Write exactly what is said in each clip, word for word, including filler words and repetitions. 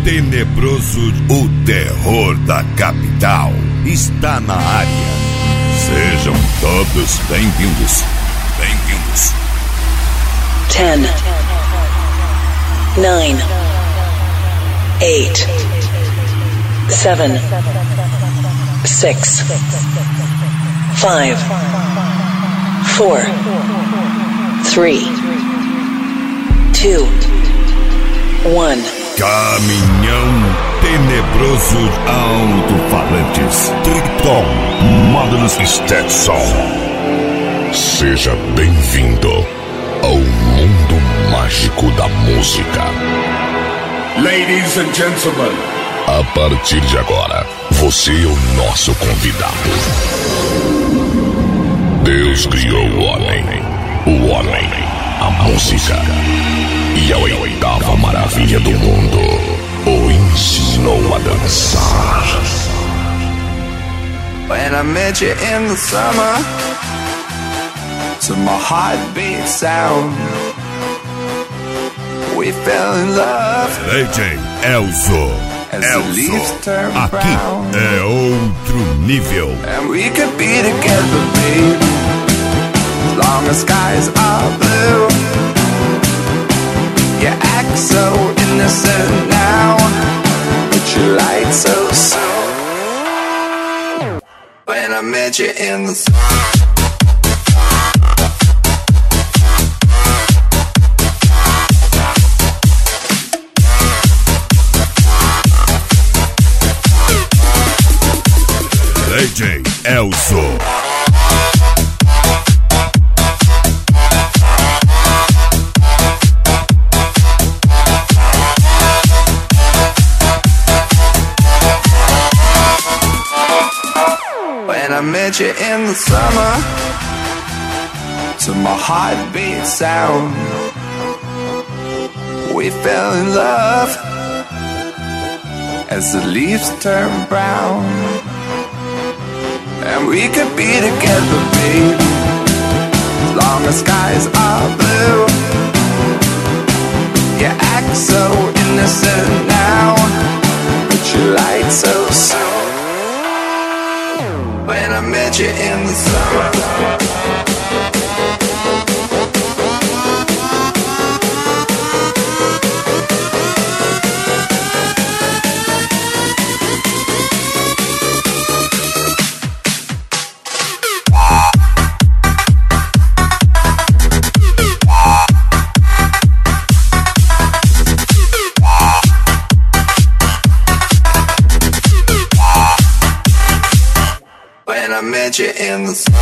tenebroso, o terror da capital, está na área. Sejam todos bem-vindos. Bem-vindos. Ten, nine, eight, seven, six, five, four, three, two, one. Caminhão tenebroso, alto-falantes, Triton, módulos Stetson. Seja bem-vindo ao mundo mágico da música. Ladies and gentlemen, a partir de agora, você é o nosso convidado. Deus criou o homem, o homem, a música. E a oitava maravilha do mundo o ensinou a dançar. When I met you in the summer, to my heartbeat sound, we fell in love. D J Elzo, Elzo, aqui é outro nível. And we could be together, babe, as long as skies are blue. You act so innocent now, but you lied so soon. When I met you in the sun. D J Elzo. When I met you in the summer, to my heartbeat sound, we fell in love as the leaves turn brown. And we could be together, babe, as long as skies are blue. You act so innocent now, but you lied so soon. When I met you in the summer. When I met you in the sun.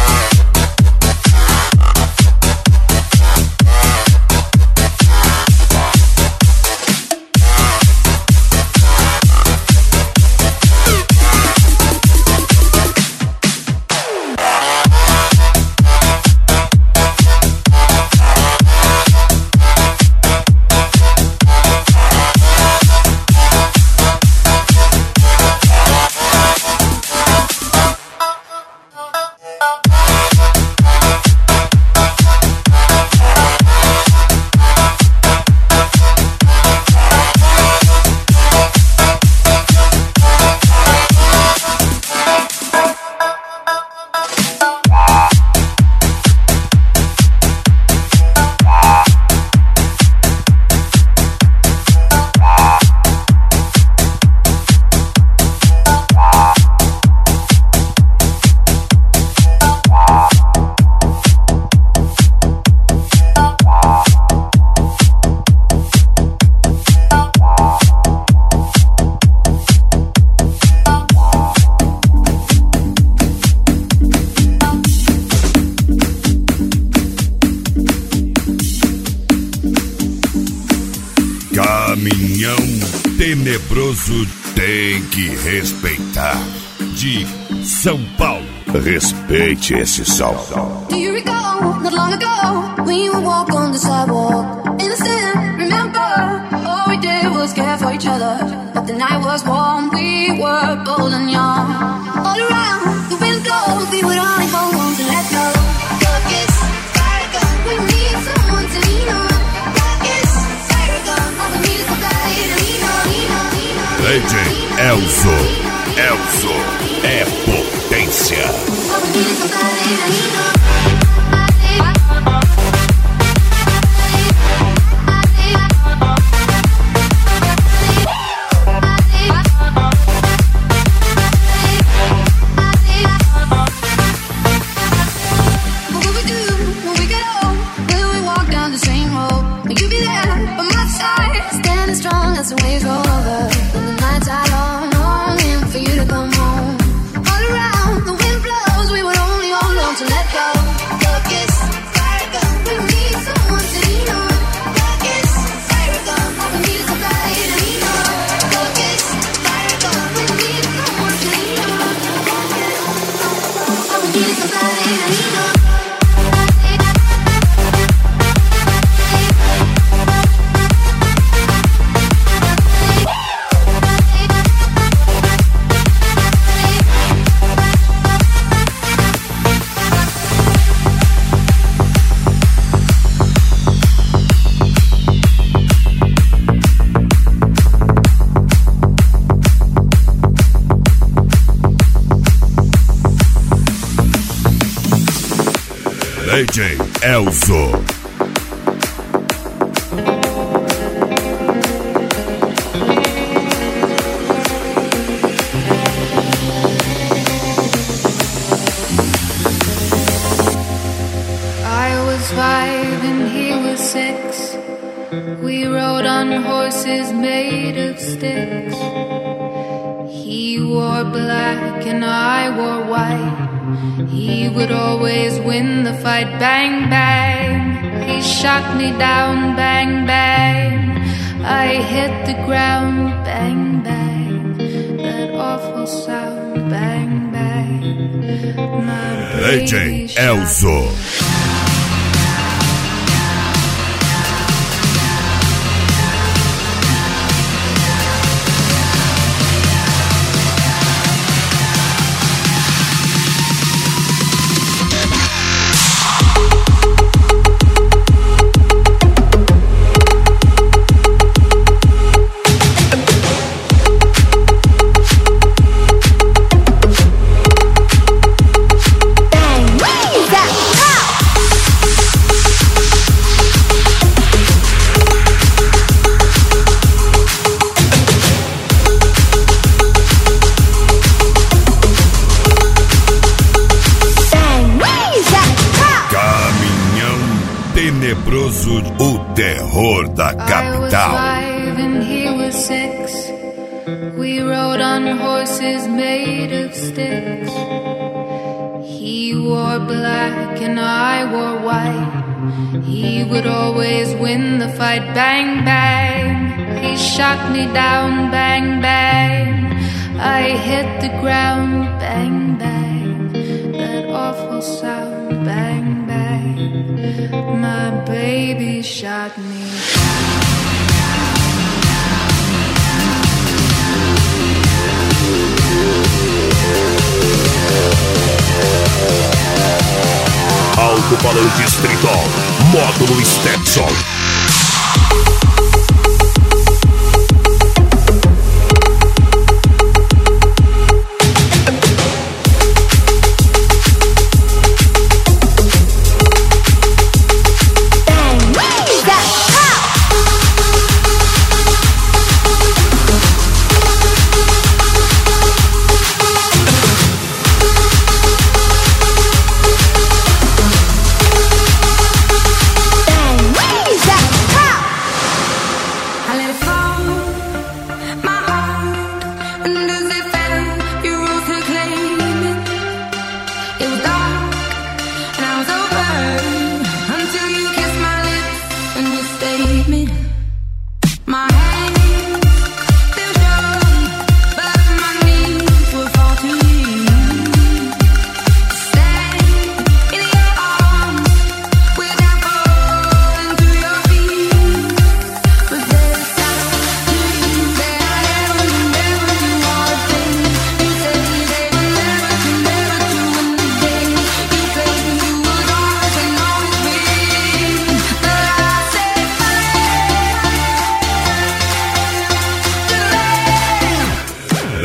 Caminhão tenebroso, tem que respeitar. De São Paulo, respeite esse som. Do you recall, not long ago, when you would walk on the sidewalk? Innocent, remember, all we did was care for each other. But the night was warm, we were bold and young. All around, the wind blows, we would only hold on to let go. Love is paragon, we need someone to lean on. Love is paragon, all we need is somebody to lean on, lean on, lean on. Elzo. Elzo é potência. D J Elzo. I was five and he was six. We rode on horses made of sticks. He wore black and I wore white. He would always win the fight. Bang, bang. He shot me down. Bang, bang. I hit the ground. Bang, bang. That awful sound. Bang, bang. My D J Elzo. Tenebroso, o terror da capital. I was five and he was six. We rode on horses made of sticks. He wore black and I wore white. He would always win the fight. Bang, bang. He shot me down. Bang, bang. I hit the ground. Bang, bang. That awful sound. Bang, bang. My baby shot me. Alto-falante Stritol, módulo Stetson.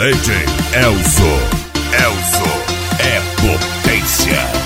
D J Elzo. Elzo é potência.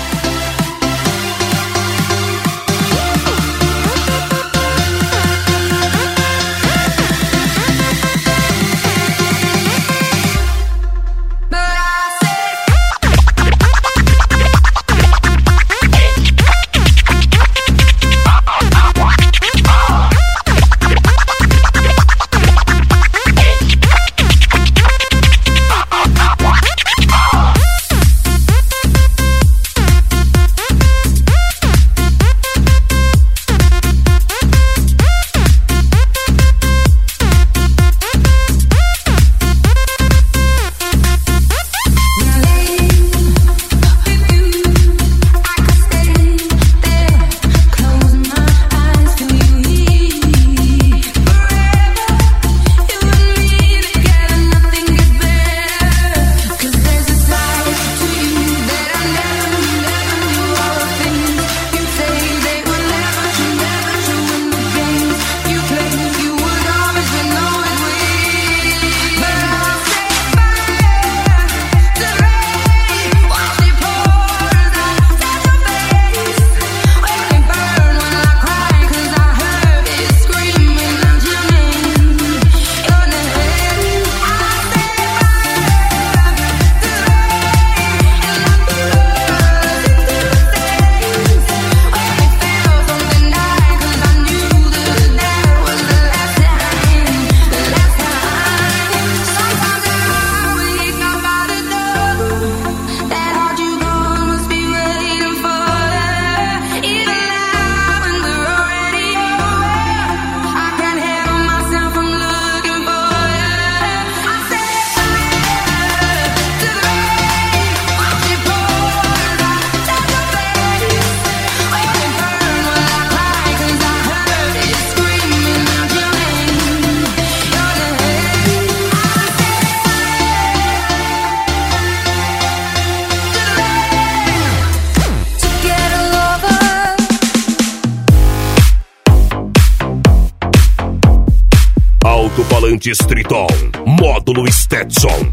Alto-falante Striton, módulo Stetson.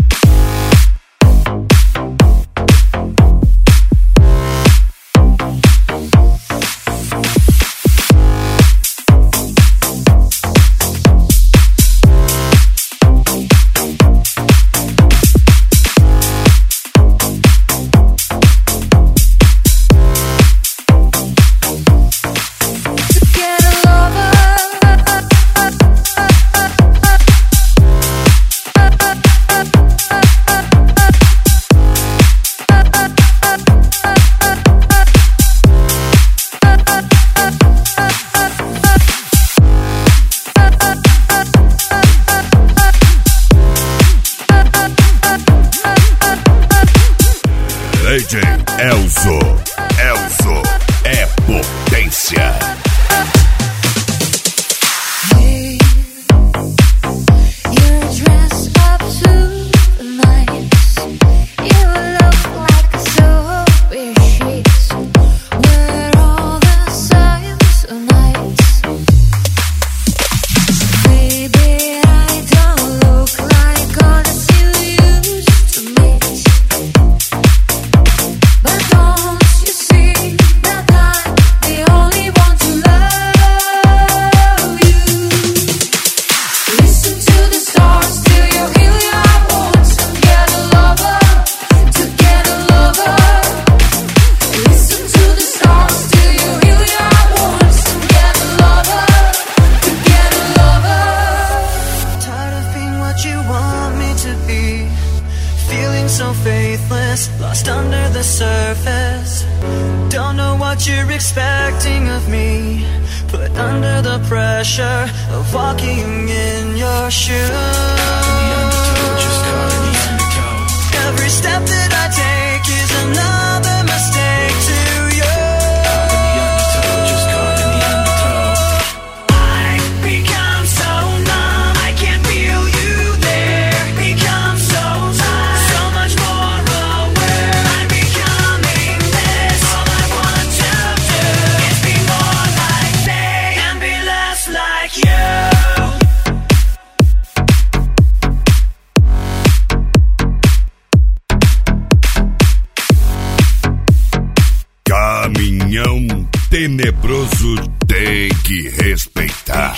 D J Elzo. Elzo é potência. So faithless, lost under the surface. Don't know what you're expecting of me. Put under the pressure of walking in your shoes. Every step that I take is another mistake to you. I've become so numb, I can't feel you there. Become so tired, so much more aware. I'm becoming this. All I want to do is be more like they and be less like you. tenebroso tem que respeitar.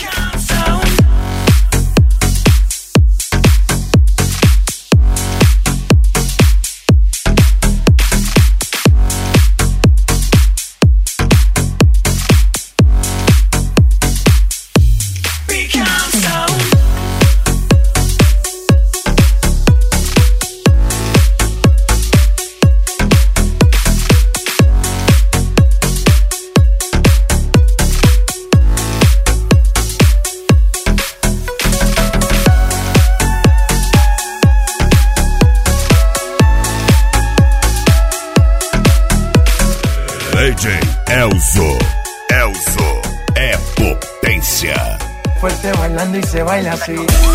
D J Elzo, Elzo é potência. Fuerte bailando y se baila así.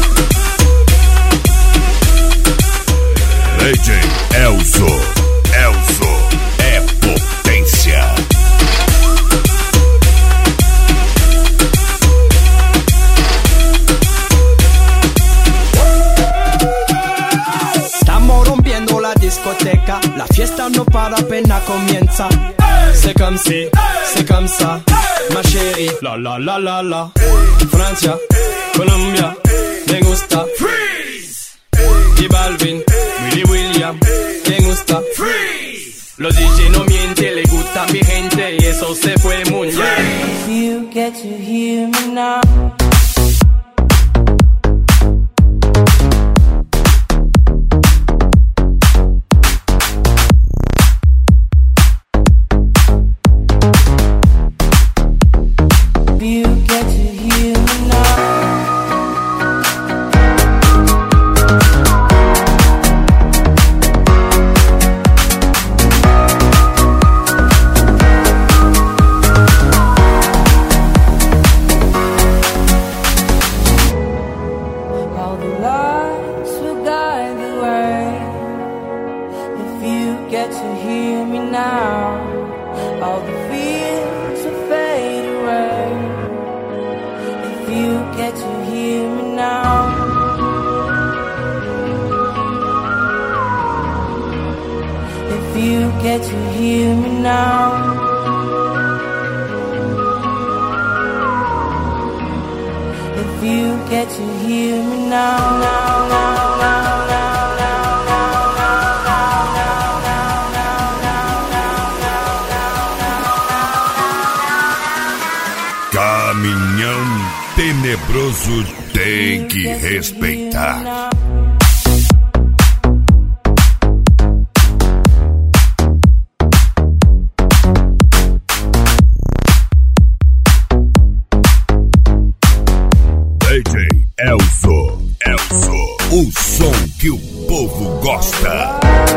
D J Elzo, Elzo é potência. Estamos rompiendo la discoteca, la fiesta no para, apenas comienza. C'est comme si, c'est comme ça, ma chérie. La la la la la. Francia, Colombia, me gusta. Freeze. Y Balvin, Willy William, me gusta. Freeze. Los D J no mienten, le gusta mi gente y eso se fue muy bien. If you get to hear me now. Get to hear me now. If you get to hear me now, now, now, now, now, now, now, now, now, now. Caminhão tenebroso tem que respeitar. D J Elzo, Elzo, o som que o povo gosta.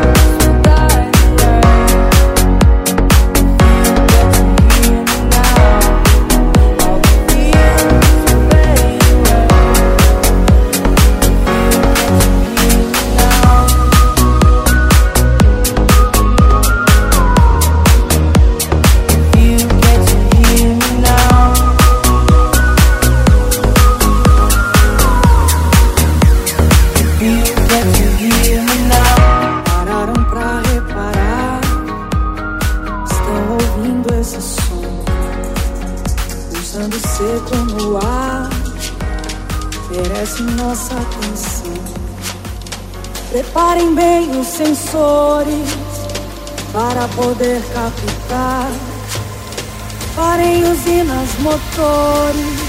Nossa atenção. Preparem bem os sensores para poder captar. Parem usinas motores.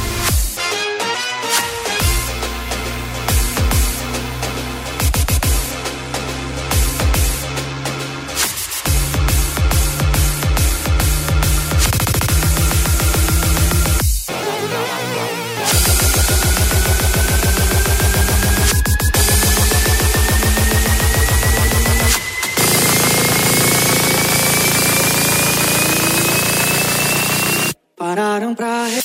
Pararam pra re...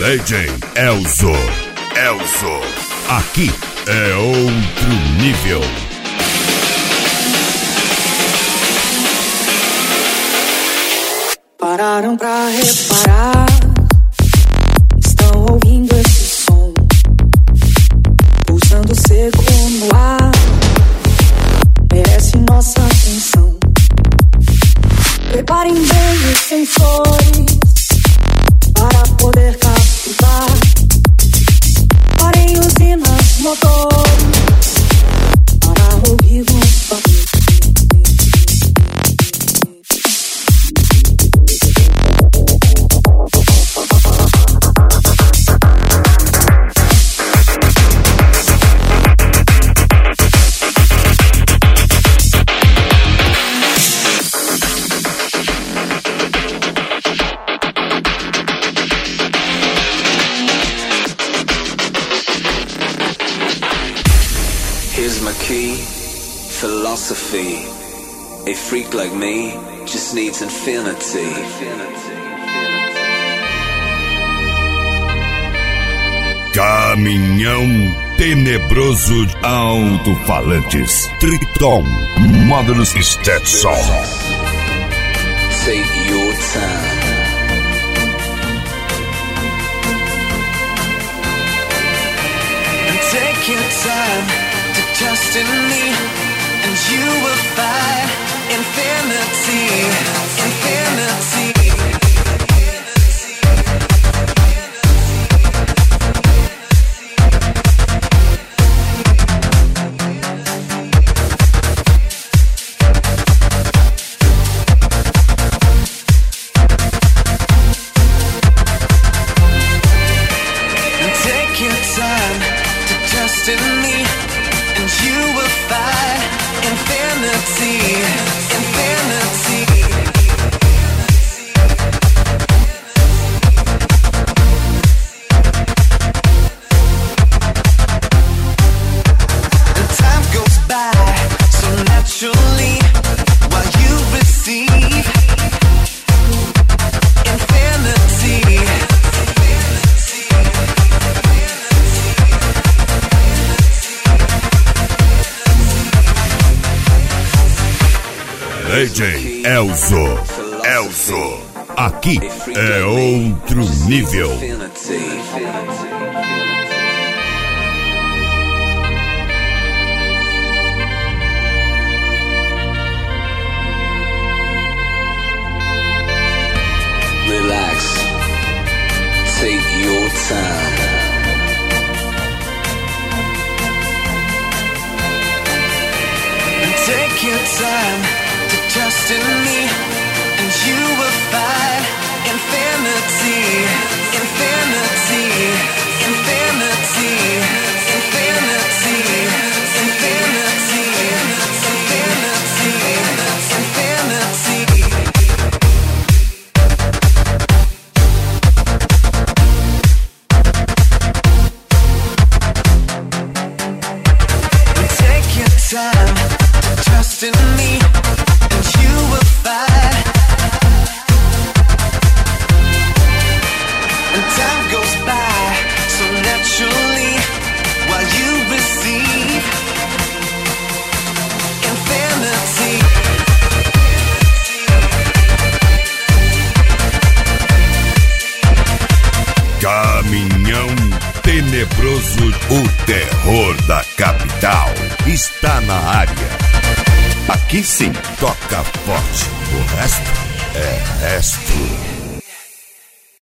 D J Elzo. Elzo. Aqui é outro nível. Pararam pra reparar, estão ouvindo esse som, pulsando seco no ar, merece nossa atenção. Preparem bem os sensores para poder captar. Parem usinas, motores para ouvir os barulhos. Philosophy. A freak like me just needs infinity. Caminhão tenebroso de alto-falantes. Triton Modulus Stetson. Take your time. And take your time to trust in me. And you will find infinity, infinity. And take your time to trust in me, and you will find infinity, infinity. And time goes by so naturally while you receive infinity. D J Elzo. Elzo. Aqui é outro nível. Relax. Take your time. And take your time. Trust in me, and you will find infinity, infinity, infinity, infinity, infinity, infinity, infinity. And take your time to trust in me. Caminhão tenebroso, o terror da capital, está na área. Aqui sim, toca forte, o resto é resto.